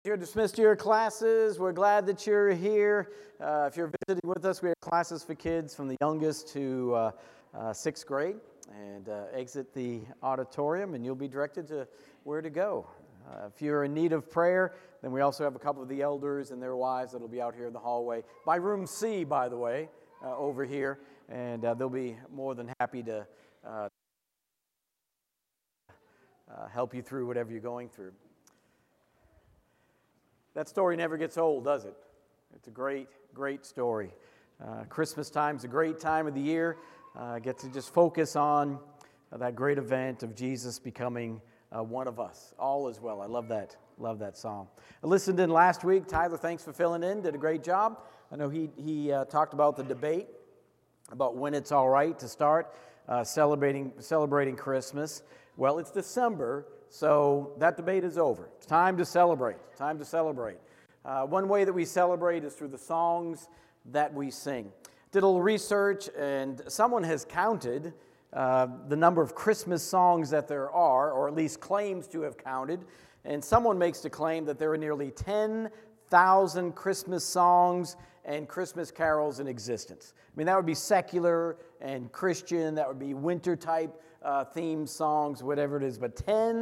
You're dismissed to your classes. We're glad that you're here. If you're visiting with us, we have classes for kids from the youngest to sixth grade. And exit the auditorium, and you'll be directed to where to go. If you're in need of prayer, then we also have a couple of the elders and their wives that'll be out here in the hallway. By room C, by the way, over here. And they'll be more than happy to help you through whatever you're going through. That story never gets old, does it? It's a great, great story. Christmas time's a great time of the year. Get to just focus on that great event of Jesus becoming one of us. All is well. I love that song. I listened in last week. Tyler, thanks for filling in. Did a great job. I know he talked about the debate about when it's all right to start celebrating Christmas. Well, it's December, so that debate is over. It's time to celebrate. One way that we celebrate is through the songs that we sing. Did a little research, and someone has counted the number of Christmas songs that there are, or at least claims to have counted, and someone makes the claim that there are nearly 10,000 Christmas songs and Christmas carols in existence. I mean, that would be secular and Christian, that would be winter-type theme songs, whatever it is, but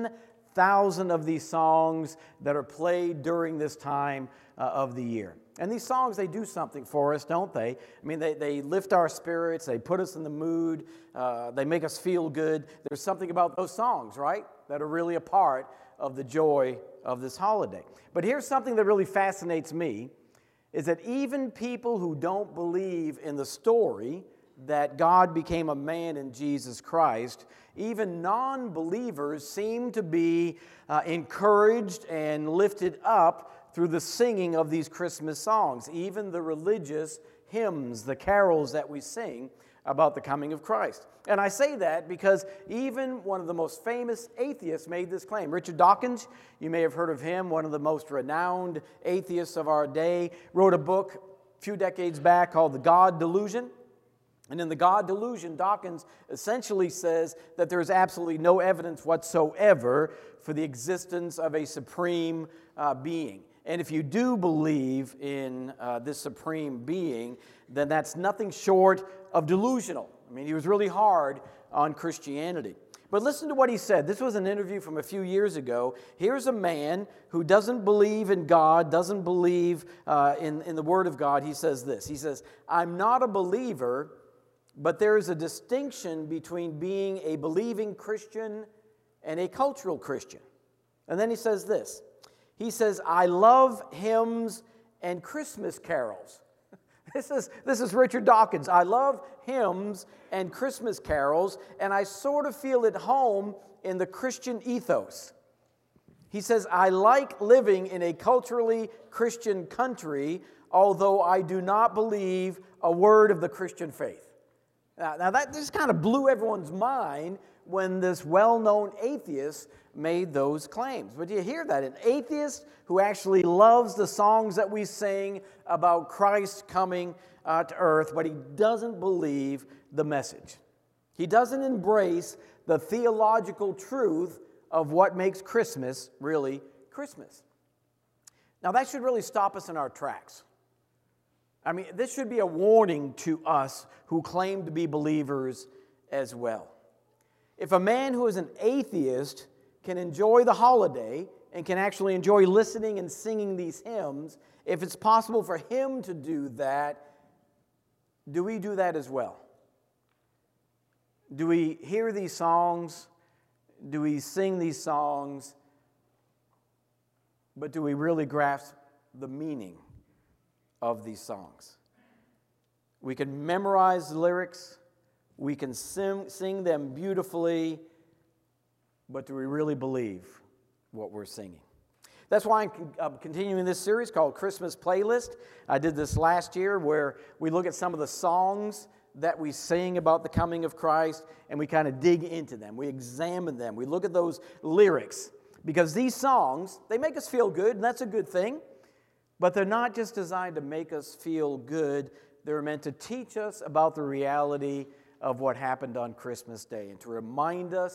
10,000 of these songs that are played during this time of the year. And these songs, they do something for us, don't they? I mean, they lift our spirits, they put us in the mood, they make us feel good. There's something about those songs, right, that are really a part of the joy of this holiday. But here's something that really fascinates me, is that even people who don't believe in the story that God became a man in Jesus Christ, even non-believers seem to be encouraged and lifted up through the singing of these Christmas songs, even the religious hymns, the carols that we sing about the coming of Christ. And I say that because even one of the most famous atheists made this claim. Richard Dawkins, you may have heard of him, one of the most renowned atheists of our day, wrote a book a few decades back called The God Delusion. And in The God Delusion, Dawkins essentially says that there is absolutely no evidence whatsoever for the existence of a supreme being. And if you do believe in this supreme being, then that's nothing short of delusional. I mean, he was really hard on Christianity. But listen to what he said. This was an interview from a few years ago. Here's a man who doesn't believe in God, doesn't believe in the Word of God. He says this. He says, "I'm not a believer, but there is a distinction between being a believing Christian and a cultural Christian." And then he says this. He says, "I love hymns and Christmas carols." This is Richard Dawkins. "I love hymns and Christmas carols, and I sort of feel at home in the Christian ethos." He says, "I like living in a culturally Christian country, although I do not believe a word of the Christian faith." Now that just kind of blew everyone's mind when this well-known atheist made those claims. But you hear that, an atheist who actually loves the songs that we sing about Christ coming to earth, but he doesn't believe the message. He doesn't embrace the theological truth of what makes Christmas really Christmas. Now that should really stop us in our tracks. I mean, this should be a warning to us who claim to be believers as well. If a man who is an atheist can enjoy the holiday and can actually enjoy listening and singing these hymns, if it's possible for him to do that, do we do that as well? Do we hear these songs? Do we sing these songs? But do we really grasp the meaning of these songs? We can memorize the lyrics, we can sing them beautifully, but do we really believe what we're singing? That's why I'm continuing this series called Christmas Playlist. I did this last year where we look at some of the songs that we sing about the coming of Christ, and we kind of dig into them. We examine them. We look at those lyrics, because these songs, they make us feel good, and that's a good thing. But they're not just designed to make us feel good. They're meant to teach us about the reality of what happened on Christmas Day and to remind us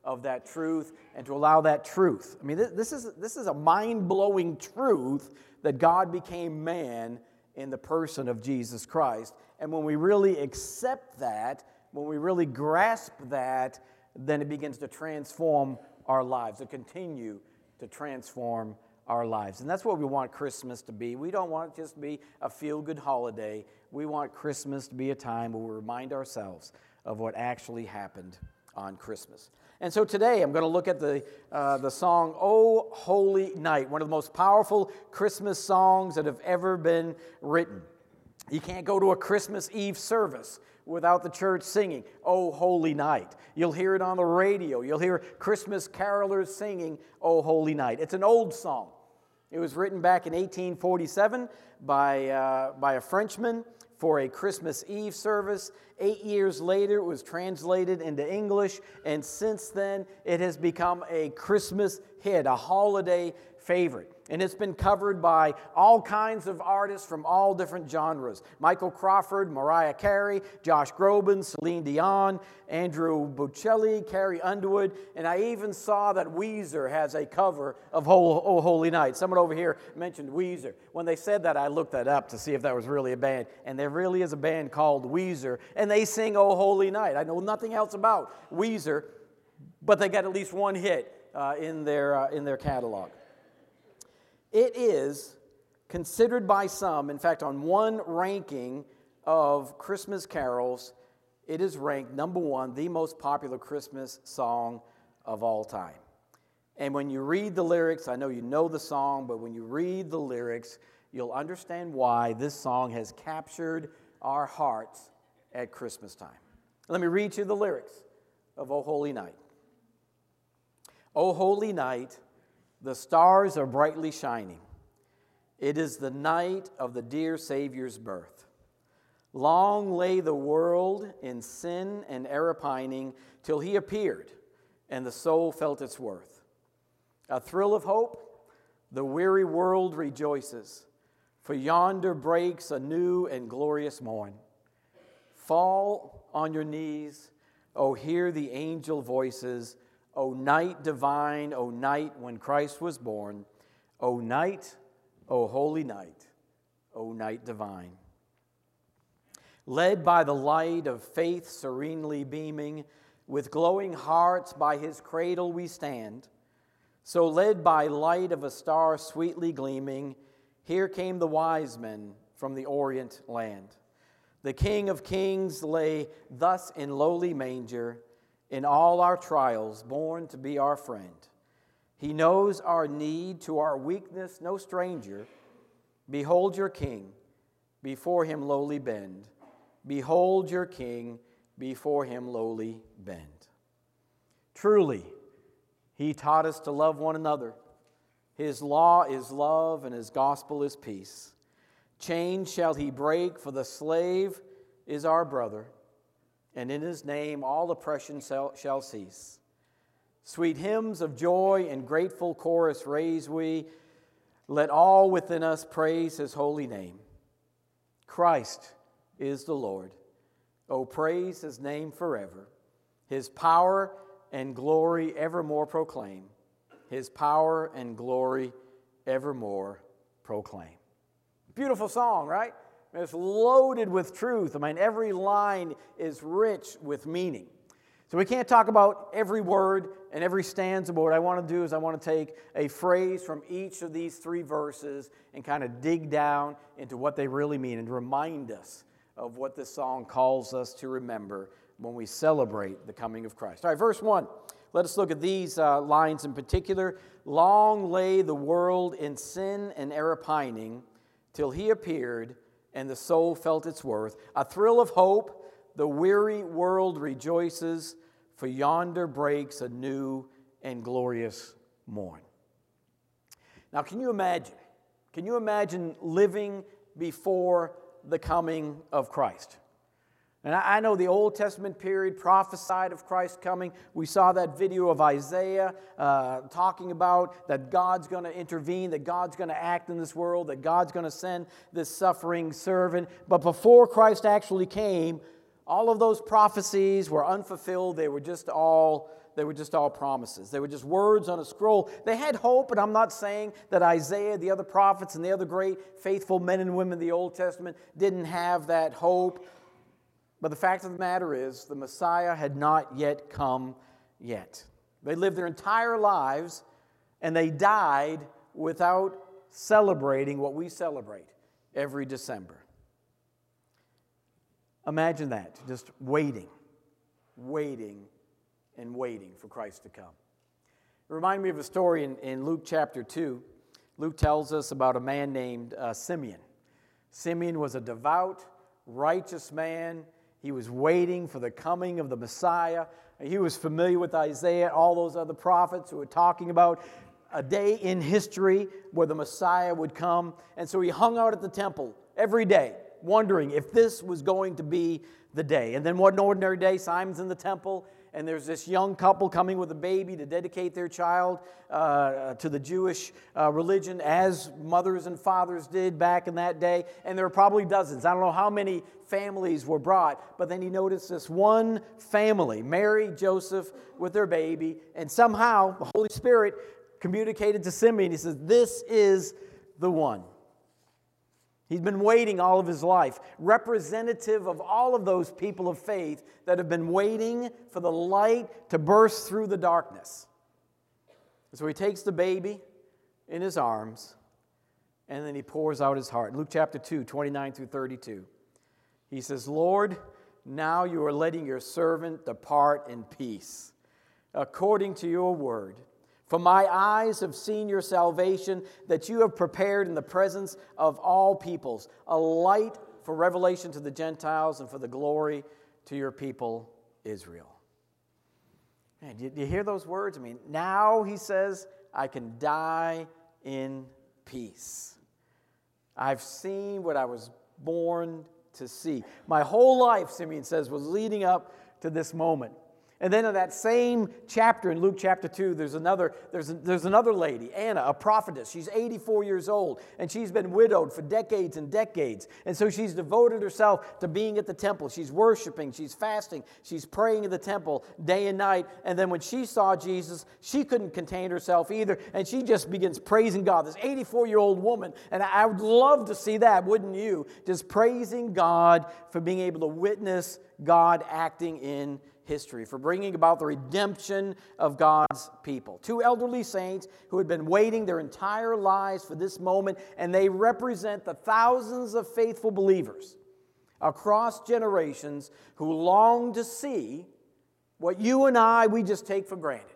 of that truth and to allow that truth. I mean, this is a mind-blowing truth that God became man in the person of Jesus Christ. And when we really accept that, when we really grasp that, then it begins to transform our lives, to continue to transform our lives. And that's what we want Christmas to be. We don't want it just to be a feel-good holiday. We want Christmas to be a time where we remind ourselves of what actually happened on Christmas. And so today I'm going to look at the song, "O Holy Night," one of the most powerful Christmas songs that have ever been written. You can't go to a Christmas Eve service without the church singing, "O Holy Night." You'll hear it on the radio. You'll hear Christmas carolers singing, "O Holy Night." It's an old song. It was written back in 1847 by a Frenchman for a Christmas Eve service. 8 years later, it was translated into English, and since then, it has become a Christmas hit, a holiday favorite. And it's been covered by all kinds of artists from all different genres. Michael Crawford, Mariah Carey, Josh Groban, Celine Dion, Andrew Bocelli, Carrie Underwood, and I even saw that Weezer has a cover of "O Holy Night." Someone over here mentioned Weezer. When they said that, I looked that up to see if that was really a band, and there really is a band called Weezer, and they sing "O Holy Night." I know nothing else about Weezer, but they got at least one hit in their catalog. It is considered by some, in fact, on one ranking of Christmas carols, it is ranked number one, the most popular Christmas song of all time. And when you read the lyrics, I know you know the song, but when you read the lyrics, you'll understand why this song has captured our hearts at Christmas time. Let me read you the lyrics of "O Holy Night." "O holy night, the stars are brightly shining. It is the night of the dear Savior's birth. Long lay the world in sin and error pining, till he appeared, and the soul felt its worth. A thrill of hope, the weary world rejoices, for yonder breaks a new and glorious morn. Fall on your knees, O hear the angel voices, O night divine, O night when Christ was born, O night, O holy night, O night divine. Led by the light of faith serenely beaming, with glowing hearts by his cradle we stand. So led by light of a star sweetly gleaming, here came the wise men from the Orient land. The King of Kings lay thus in lowly manger, in all our trials, born to be our friend. He knows our need, to our weakness no stranger. Behold your King, before him lowly bend. Behold your King, before him lowly bend. Truly, he taught us to love one another. His law is love, and his gospel is peace. Chains shall he break, for the slave is our brother, and in his name all oppression shall cease. Sweet hymns of joy and grateful chorus raise we. Let all within us praise his holy name. Christ is the Lord. Oh, praise his name forever. His power and glory evermore proclaim. His power and glory evermore proclaim. Beautiful song, right? It's loaded with truth. I mean, every line is rich with meaning. So we can't talk about every word and every stanza, but what I want to do is I want to take a phrase from each of these three verses and kind of dig down into what they really mean and remind us of what this song calls us to remember when we celebrate the coming of Christ. All right, verse 1. Let us look at these lines in particular. Long lay the world in sin and error pining, till he appeared, and the soul felt its worth. A thrill of hope, the weary world rejoices, for yonder breaks a new and glorious morn. Now, can you imagine? Can you imagine living before the coming of Christ? And I know the Old Testament period prophesied of Christ coming. We saw that video of Isaiah talking about that God's going to intervene, that God's going to act in this world, that God's going to send this suffering servant. But before Christ actually came, all of those prophecies were unfulfilled. They were just all they were just all promises. They were just words on a scroll. They had hope, and I'm not saying that Isaiah, the other prophets, and the other great faithful men and women of the Old Testament didn't have that hope. But the fact of the matter is, the Messiah had not yet come yet. They lived their entire lives, and they died without celebrating what we celebrate every December. Imagine that, just waiting for Christ to come. It reminded me of a story in Luke chapter 2. Luke tells us about a man named Simeon. Simeon was a devout, righteous man. He was waiting for the coming of the Messiah. He was familiar with Isaiah, all those other prophets who were talking about a day in history where the Messiah would come. And so he hung out at the temple every day, wondering if this was going to be the day. And then one ordinary day, Simon's in the temple, and there's this young couple coming with a baby to dedicate their child to the Jewish religion, as mothers and fathers did back in that day. And there were probably dozens. I don't know how many families were brought, but then he noticed this one family, Mary, Joseph, with their baby, and somehow the Holy Spirit communicated to Simeon. He says, "This is the one." He's been waiting all of his life, representative of all of those people of faith that have been waiting for the light to burst through the darkness. So he takes the baby in his arms, and then he pours out his heart. Luke chapter 2, 29 through 32. He says, "Lord, now you are letting your servant depart in peace, according to your word. For my eyes have seen your salvation, that you have prepared in the presence of all peoples, a light for revelation to the Gentiles and for the glory to your people Israel." Man, do you hear those words? I mean, now he says, I can die in peace. I've seen what I was born to see. My whole life, Simeon says, was leading up to this moment. And then in that same chapter in Luke chapter 2, there's another lady, Anna, a prophetess. She's 84 years old, and she's been widowed for decades and decades. And so she's devoted herself to being at the temple. She's worshiping, she's fasting, she's praying in the temple day and night. And then when she saw Jesus, she couldn't contain herself either, and she just begins praising God. This 84-year-old woman, and I would love to see that, wouldn't you? Just praising God for being able to witness God acting in history, for bringing about the redemption of God's people. Two elderly saints who had been waiting their entire lives for this moment, and they represent the thousands of faithful believers across generations who long to see what you and I, we just take for granted.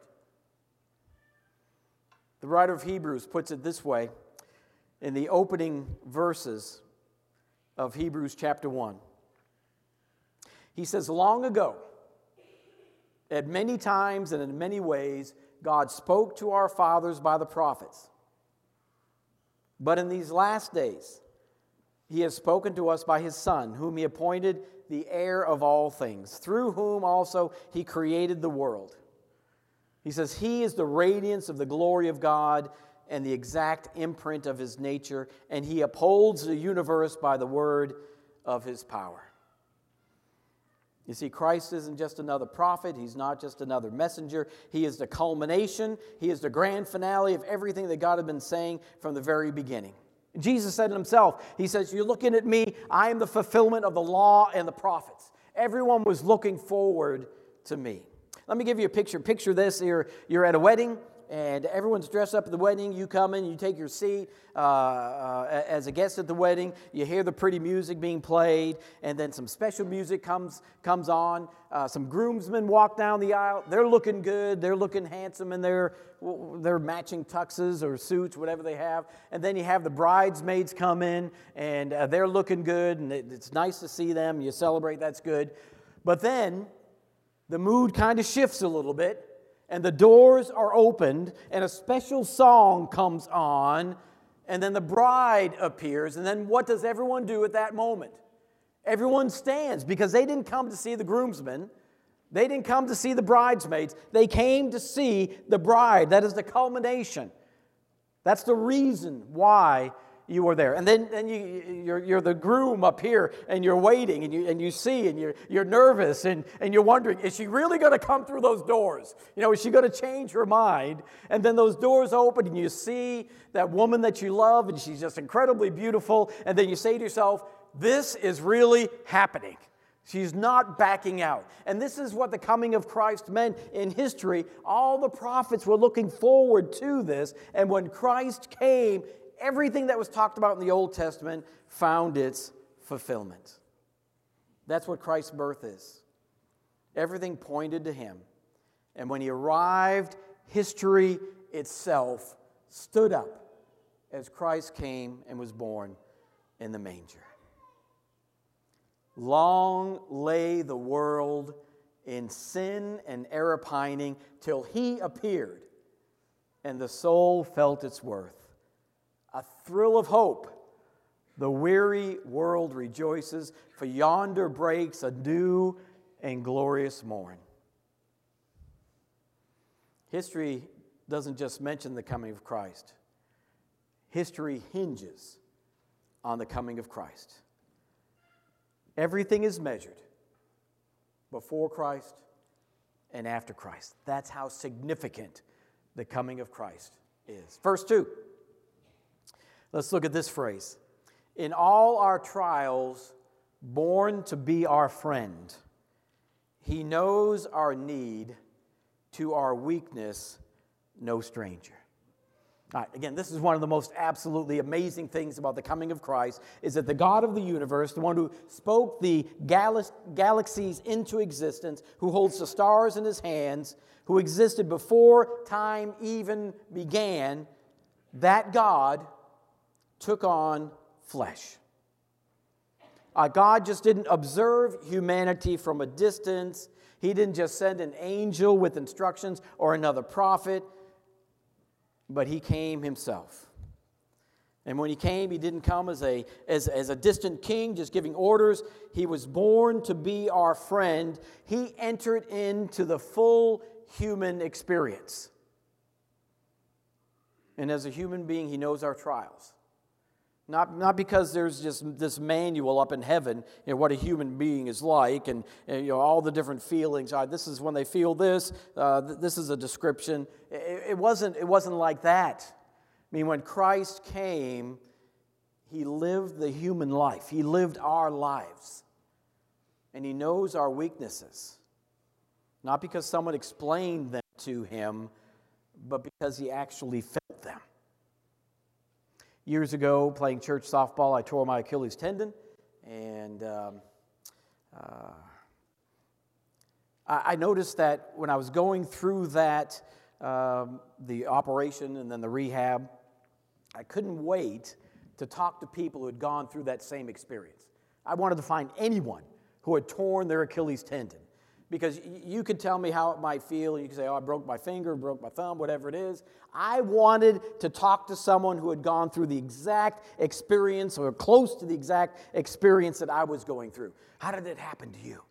The writer of Hebrews puts it this way in the opening verses of Hebrews chapter 1. He says, "Long ago, at many times and in many ways, God spoke to our fathers by the prophets. But in these last days, He has spoken to us by His Son, whom He appointed the heir of all things, through whom also He created the world." He says, "He is the radiance of the glory of God and the exact imprint of His nature, and He upholds the universe by the word of His power." You see, Christ isn't just another prophet. He's not just another messenger. He is the culmination. He is the grand finale of everything that God had been saying from the very beginning. Jesus said it Himself. He says, "You're looking at me. I am the fulfillment of the law and the prophets." Everyone was looking forward to me. Let me give you a picture. Picture this. You're at a wedding, and everyone's dressed up at the wedding. You come in, you take your seat as a guest at the wedding. You hear the pretty music being played, and then some special music comes on. Some groomsmen walk down the aisle. They're looking good. They're looking handsome in their matching tuxes or suits, whatever they have. And then you have the bridesmaids come in, and they're looking good, and it's nice to see them. You celebrate, that's good. But then the mood kind of shifts a little bit, and the doors are opened, and a special song comes on, and then the bride appears, and then what does everyone do at that moment? Everyone stands, because they didn't come to see the groomsmen. They didn't come to see the bridesmaids. They came to see the bride. That is the culmination. That's the reason why you were there. And then you're the groom up here, and you're waiting, and you see, and you're nervous, and you're wondering, is she really going to come through those doors? Is she going to change her mind? And then those doors open, and you see that woman that you love, and she's just incredibly beautiful, and then you say to yourself, this is really happening. She's not backing out. And this is what the coming of Christ meant in history. All the prophets were looking forward to this. And when Christ came, everything that was talked about in the Old Testament found its fulfillment. That's what Christ's birth is. Everything pointed to him. And when he arrived, history itself stood up as Christ came and was born in the manger. Long lay the world in sin and error pining till he appeared, and the soul felt its worth. A thrill of hope, the weary world rejoices, for yonder breaks a new and glorious morn. History doesn't just mention the coming of Christ. History hinges on the coming of Christ. Everything is measured before Christ and after Christ. That's how significant the coming of Christ is. Verse 2. Let's look at this phrase. In all our trials, born to be our friend, he knows our need, to our weakness, no stranger. All right, again, this is one of the most absolutely amazing things about the coming of Christ, is that the God of the universe, the one who spoke the galaxies into existence, who holds the stars in his hands, who existed before time even began, that God took on flesh. God just didn't observe humanity from a distance. He didn't just send an angel with instructions or another prophet, but he came himself. And when he came, he didn't come as a distant king just giving orders. He was born to be our friend. He entered into the full human experience. And as a human being, he knows our trials. Not because there's just this manual up in heaven, what a human being is like, and all the different feelings. This is when they feel this. This is a description. It wasn't like that. I mean, when Christ came, he lived the human life. He lived our lives, and he knows our weaknesses. Not because someone explained them to him, but because he actually felt them. Years ago, playing church softball, I tore my Achilles tendon, and I noticed that when I was going through that, the operation and then the rehab, I couldn't wait to talk to people who had gone through that same experience. I wanted to find anyone who had torn their Achilles tendon. Because you could tell me how it might feel, and you could say, I broke my finger, broke my thumb, whatever it is. I wanted to talk to someone who had gone through the exact experience or close to the exact experience that I was going through. How did it happen to you?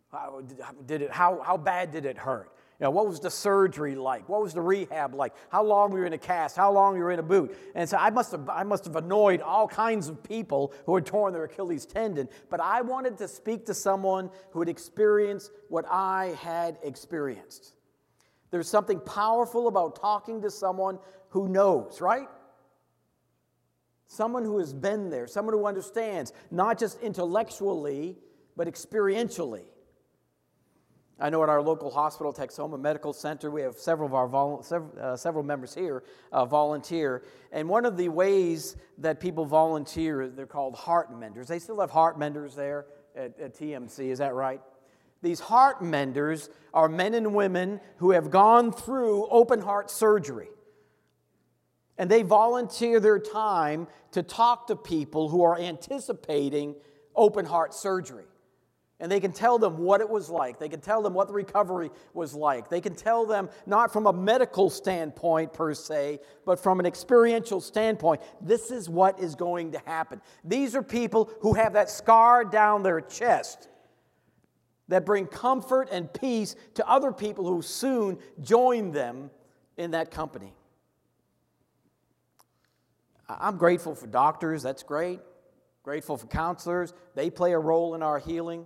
How bad did it hurt? What was the surgery like? What was the rehab like? How long were you in a cast? How long were you in a boot? And so I must have annoyed all kinds of people who had torn their Achilles tendon. But I wanted to speak to someone who had experienced what I had experienced. There's something powerful about talking to someone who knows, right? Someone who has been there, someone who understands, not just intellectually, but experientially. I know at our local hospital, Texoma Medical Center, we have several members here volunteer. And one of the ways that people volunteer, they're called heart menders. They still have heart menders there at TMC, is that right? These heart menders are men and women who have gone through open heart surgery. And they volunteer their time to talk to people who are anticipating open heart surgery. And they can tell them what it was like. They can tell them what the recovery was like. They can tell them, not from a medical standpoint per se, but from an experiential standpoint, this is what is going to happen. These are people who have that scar down their chest that bring comfort and peace to other people who soon join them in that company. I'm grateful for doctors, that's great. Grateful for counselors, they play a role in our healing.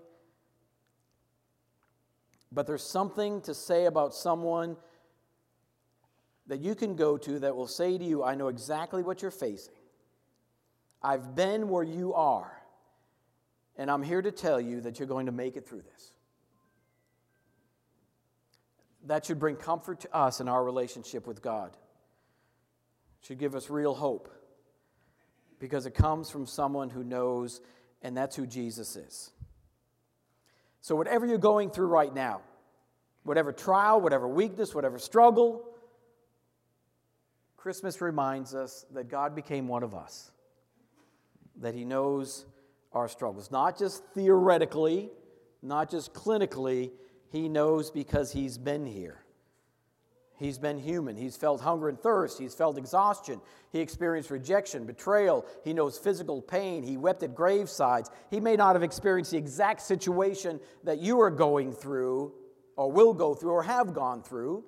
But there's something to say about someone that you can go to that will say to you, I know exactly what you're facing. I've been where you are, and I'm here to tell you that you're going to make it through this. That should bring comfort to us in our relationship with God. It should give us real hope, because it comes from someone who knows, and that's who Jesus is. So whatever you're going through right now, whatever trial, whatever weakness, whatever struggle, Christmas reminds us that God became one of us, that He knows our struggles. Not just theoretically, not just clinically, He knows because He's been here. He's been human. He's felt hunger and thirst. He's felt exhaustion. He experienced rejection, betrayal. He knows physical pain. He wept at gravesides. He may not have experienced the exact situation that you are going through or will go through or have gone through,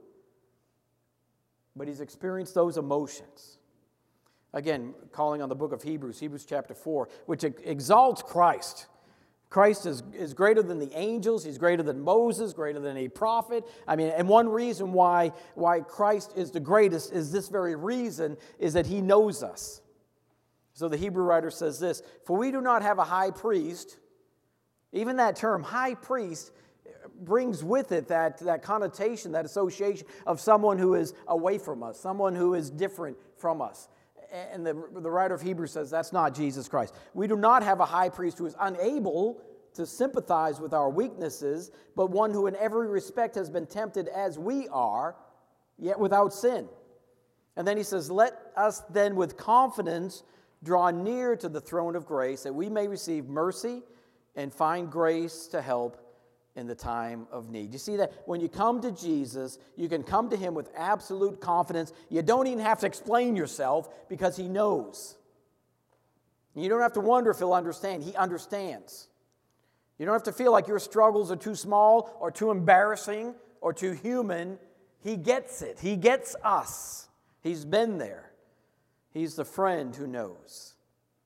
but He's experienced those emotions. Again, calling on the book of Hebrews chapter 4, which exalts Christ. Christ is greater than the angels. He's greater than Moses, greater than a prophet. And one reason why Christ is the greatest is this very reason, is that He knows us. So the Hebrew writer says this, for we do not have a high priest. Even that term, high priest, brings with it that connotation, that association of someone who is away from us, someone who is different from us. And the writer of Hebrews says that's not Jesus Christ. We do not have a high priest who is unable to sympathize with our weaknesses, but one who in every respect has been tempted as we are, yet without sin. And then he says, let us then with confidence draw near to the throne of grace, that we may receive mercy and find grace to help in the time of need. You see that when you come to Jesus, you can come to Him with absolute confidence. You don't even have to explain yourself because He knows. You don't have to wonder if He'll understand. He understands. You don't have to feel like your struggles are too small or too embarrassing or too human. He gets it. He gets us. He's been there. He's the friend who knows.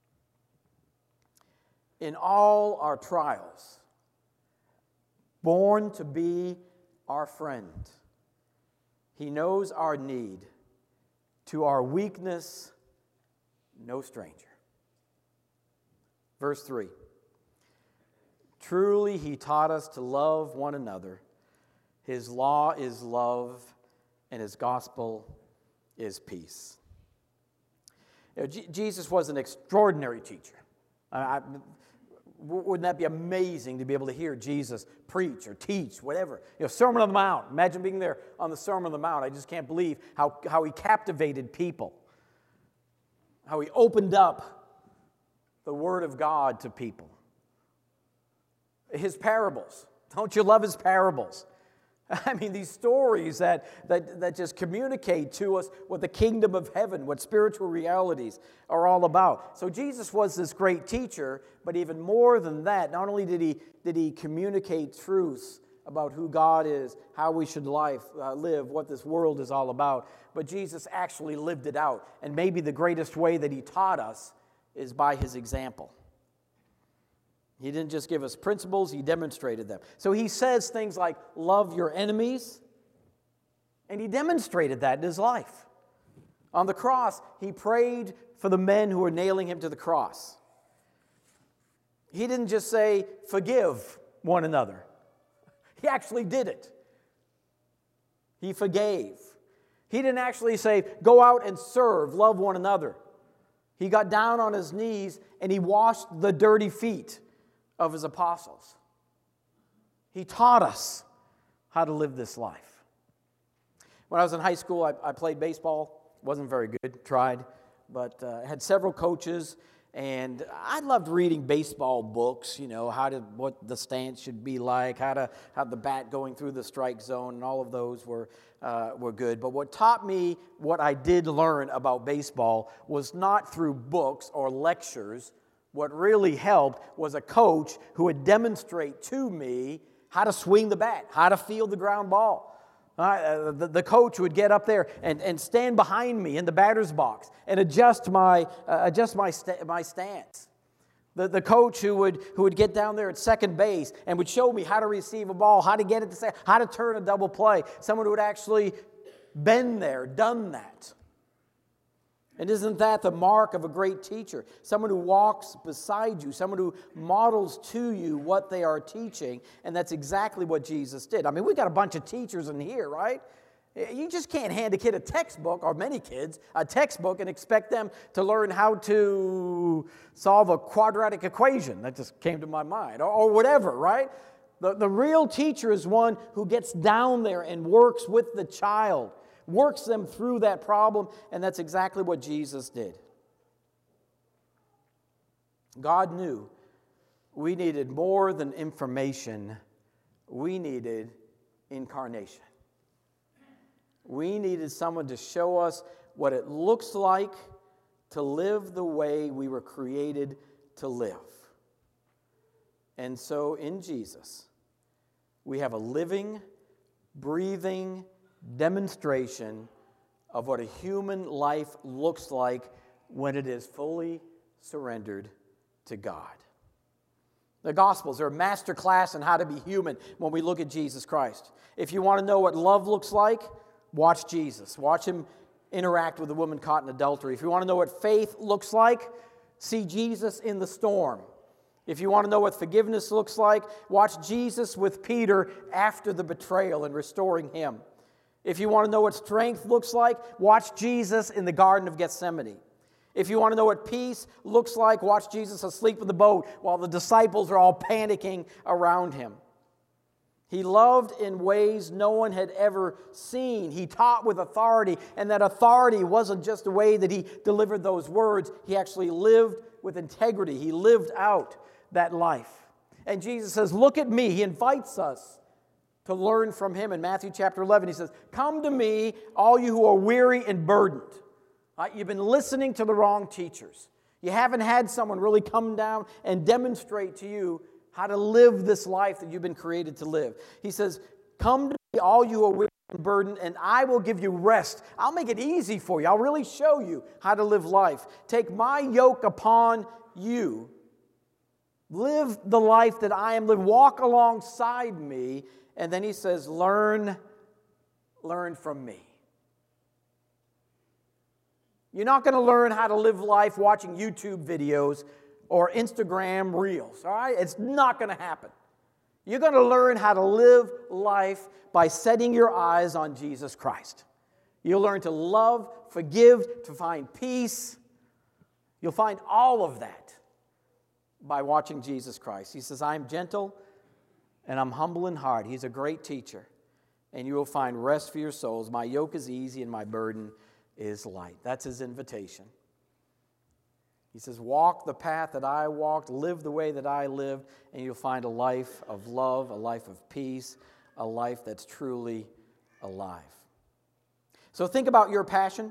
In all our trials, born to be our friend, He knows our need. To our weakness, no stranger. Verse 3. Truly He taught us to love one another. His law is love, and His gospel is peace. Jesus was an extraordinary teacher. Wouldn't that be amazing to be able to hear Jesus preach or teach, whatever? Sermon on the Mount. Imagine being there on the Sermon on the Mount. I just can't believe how He captivated people. How He opened up the Word of God to people. His parables. Don't you love His parables? These stories that just communicate to us what the kingdom of heaven, what spiritual realities are all about. So Jesus was this great teacher, but even more than that, not only did he communicate truths about who God is, how we should live, what this world is all about, but Jesus actually lived it out. And maybe the greatest way that He taught us is by His example. He didn't just give us principles, He demonstrated them. So He says things like, love your enemies, and He demonstrated that in His life. On the cross, He prayed for the men who were nailing Him to the cross. He didn't just say, forgive one another. He actually did it. He forgave. He didn't actually say, go out and serve, love one another. He got down on His knees and He washed the dirty feet of His apostles. He taught us how to live this life. When I was in high school, I played baseball. Wasn't very good, tried, but had several coaches, and I loved reading baseball books, what the stance should be like, how the bat going through the strike zone, and all of those were good. But what taught me what I did learn about baseball was not through books or lectures. What really helped was a coach who would demonstrate to me how to swing the bat, how to field the ground ball, The coach would get up there and stand behind me in the batter's box and adjust my stance. The coach who would get down there at second base and would show me how to receive a ball, how to get it to second, how to turn a double play. Someone who had actually been there, done that. And isn't that the mark of a great teacher? Someone who walks beside you, someone who models to you what they are teaching, and that's exactly what Jesus did. I mean, we've got a bunch of teachers in here, right? You just can't hand a kid a textbook, or many kids, a textbook, and expect them to learn how to solve a quadratic equation. That just came to my mind, or whatever, right? The real teacher is one who gets down there and works with the child, works them through that problem, and that's exactly what Jesus did. God knew we needed more than information. We needed incarnation. We needed someone to show us what it looks like to live the way we were created to live. And so in Jesus, we have a living, breathing demonstration of what a human life looks like when it is fully surrendered to God. The Gospels are a master class in how to be human when we look at Jesus Christ. If you want to know what love looks like, watch Jesus. Watch him interact with a woman caught in adultery. If you want to know what faith looks like, see Jesus in the storm. If you want to know what forgiveness looks like, watch Jesus with Peter after the betrayal and restoring him. If you want to know what strength looks like, watch Jesus in the Garden of Gethsemane. If you want to know what peace looks like, watch Jesus asleep in the boat while the disciples are all panicking around him. He loved in ways no one had ever seen. He taught with authority, and that authority wasn't just the way that he delivered those words. He actually lived with integrity. He lived out that life. And Jesus says, look at me. He invites us to learn from him. In Matthew chapter 11, he says, come to me, all you who are weary and burdened. You've been listening to the wrong teachers. You haven't had someone really come down and demonstrate to you how to live this life that you've been created to live. He says, come to me, all you who are weary and burdened, and I will give you rest. I'll make it easy for you. I'll really show you how to live life. Take my yoke upon you. Live the life that I am living. Walk alongside me. And then he says, learn from me. You're not going to learn how to live life watching YouTube videos or Instagram reels, all right? It's not going to happen. You're going to learn how to live life by setting your eyes on Jesus Christ. You'll learn to love, forgive, to find peace. You'll find all of that by watching Jesus Christ. He says, I'm gentle and I'm humble in heart. He's a great teacher. And you will find rest for your souls. My yoke is easy and my burden is light. That's his invitation. He says, walk the path that I walked, live the way that I lived, and you'll find a life of love, a life of peace, a life that's truly alive. So think about your passion,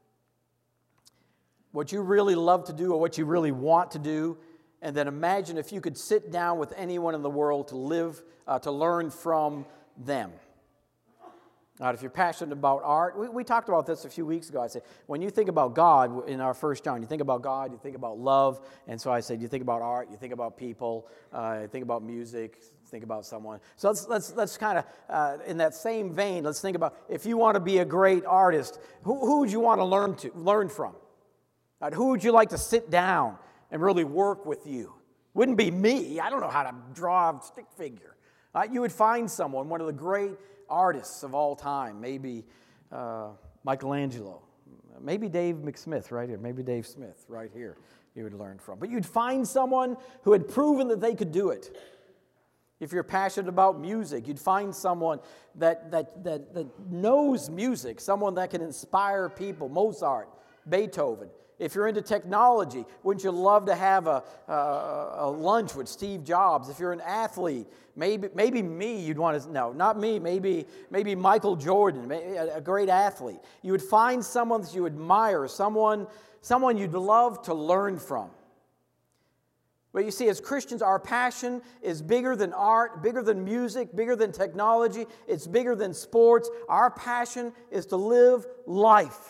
what you really love to do or what you really want to do, and then imagine if you could sit down with anyone in the world to live, to learn from them. Now, if you're passionate about art, we talked about this a few weeks ago. I said, when you think about God in our first John, you think about God, you think about love. And so I said, you think about art, you think about people, you think about music, think about someone. So let's kind of, in that same vein, let's think about, if you want to be a great artist, who would you want to learn from? Who would you like to sit down and really work with you? Wouldn't be me. I don't know how to draw a stick figure. You would find someone, one of the great artists of all time, maybe Michelangelo, maybe Dave McSmith right here, maybe Dave Smith right here you would learn from. But you'd find someone who had proven that they could do it. If you're passionate about music, you'd find someone that knows music, someone that can inspire people, Mozart, Beethoven. If you're into technology, wouldn't you love to have a lunch with Steve Jobs? If you're an athlete, maybe me, you'd want to, no, not me, maybe Michael Jordan, a great athlete. You would find someone that you admire, someone you'd love to learn from. But you see, as Christians, our passion is bigger than art, bigger than music, bigger than technology. It's bigger than sports. Our passion is to live life.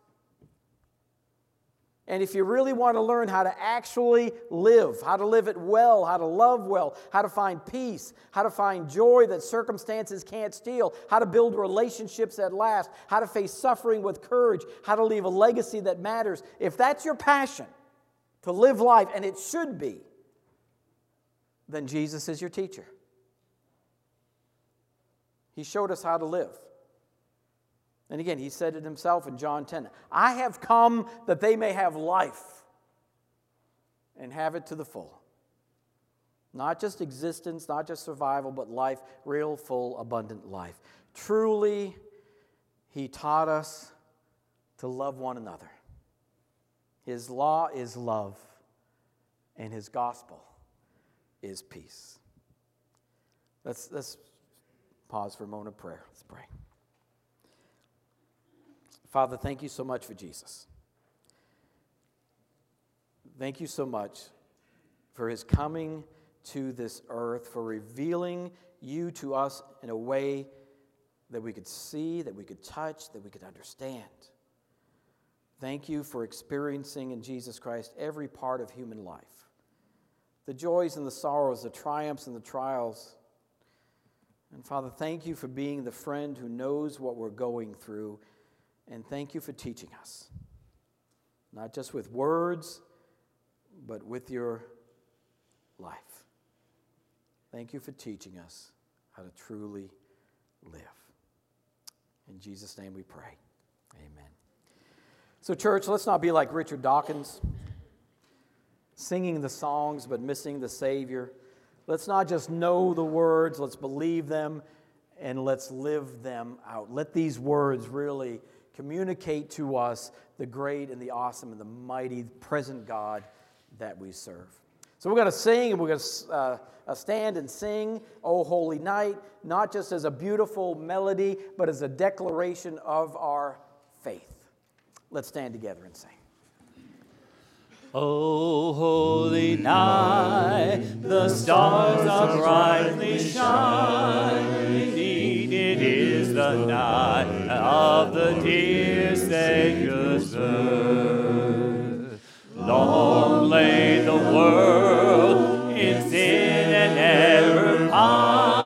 And if you really want to learn how to actually live, how to live it well, how to love well, how to find peace, how to find joy that circumstances can't steal, how to build relationships that last, how to face suffering with courage, how to leave a legacy that matters, if that's your passion, to live life, and it should be, then Jesus is your teacher. He showed us how to live. And again, he said it himself in John 10. I have come that they may have life and have it to the full. Not just existence, not just survival, but life, real, full, abundant life. Truly, he taught us to love one another. His law is love, and his gospel is peace. Let's pause for a moment of prayer. Let's pray. Father, thank you so much for Jesus. Thank you so much for his coming to this earth, for revealing you to us in a way that we could see, that we could touch, that we could understand. Thank you for experiencing in Jesus Christ every part of human life. The joys and the sorrows, the triumphs and the trials. And Father, thank you for being the friend who knows what we're going through. And thank you for teaching us, not just with words, but with your life. Thank you for teaching us how to truly live. In Jesus' name we pray. Amen. So, church, let's not be like Richard Dawkins, singing the songs but missing the Savior. Let's not just know the words, let's believe them, and let's live them out. Let these words really communicate to us the great and the awesome and the mighty present God that we serve. So we're going to sing, and we're going to stand and sing, O Holy Night, not just as a beautiful melody, but as a declaration of our faith. Let's stand together and sing. O holy night, the stars are brightly shining. It is the night of the dear Savior's birth. Long lay the world